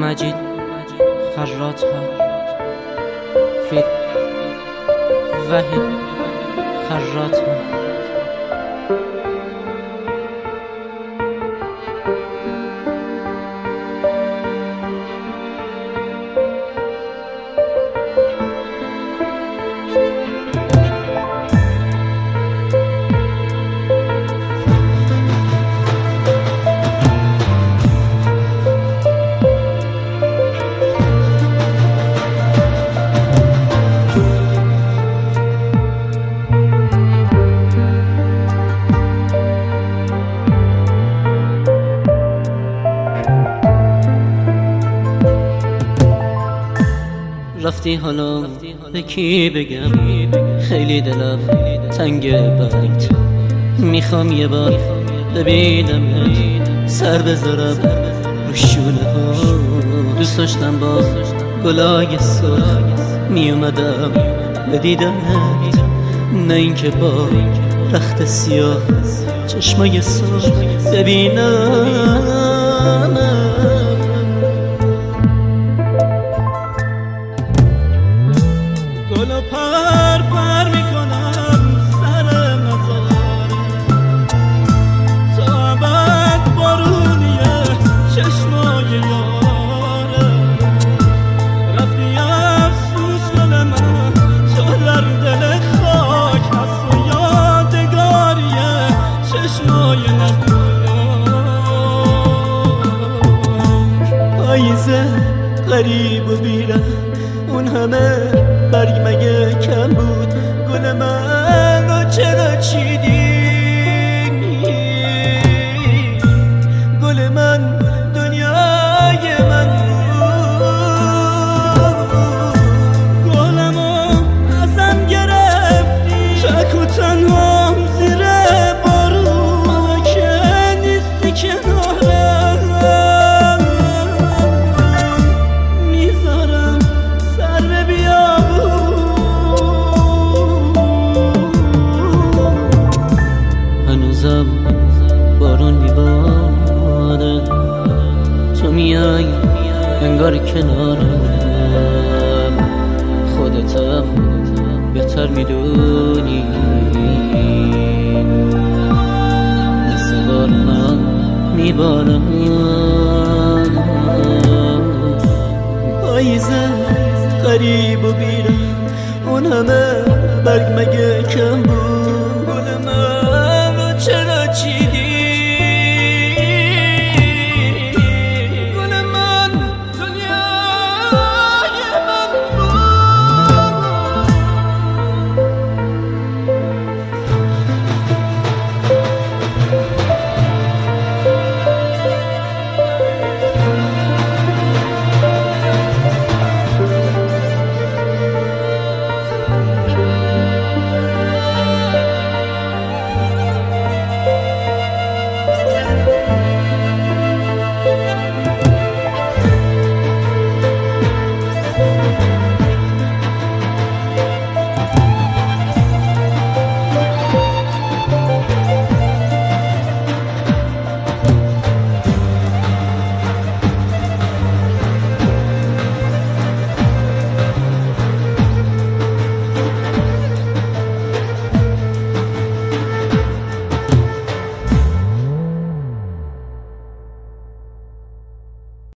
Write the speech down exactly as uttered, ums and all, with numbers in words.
مجید خراطها فید وحید خراطها. رفتی حالا به کی بگم؟ خیلی دلم تنگ برات، میخوام یه بار ببینم سر بذارم رو شونه ها. دوست داشتم با گلای سرخ میومدم به دیدنت، نه اینکه با رخت سیاه چشمای سرخ ببینم. گل پر پر میکنم سر مزاره، تا ابد بارونیه چشمای یاره. رفتی افسوس گل من تو در دل خاک هست و یادگاریه چشمای نبودم. پاییزه غریب و بیره، اون همه برگ مگه کم بود؟ گل من رو چرا چیدی؟ گل من دنیای من بود، گلمو ازم گرفتی تک و تنها زیر بارون که نیستی کنارم. میذارم سر به هنوزم بارون میباره، تو میای انگار کنارم. خودتم بهتر میدونی مثل بارونم میبارم. پاییزه غریب و بیره، اون همه برگ مگه کم بود؟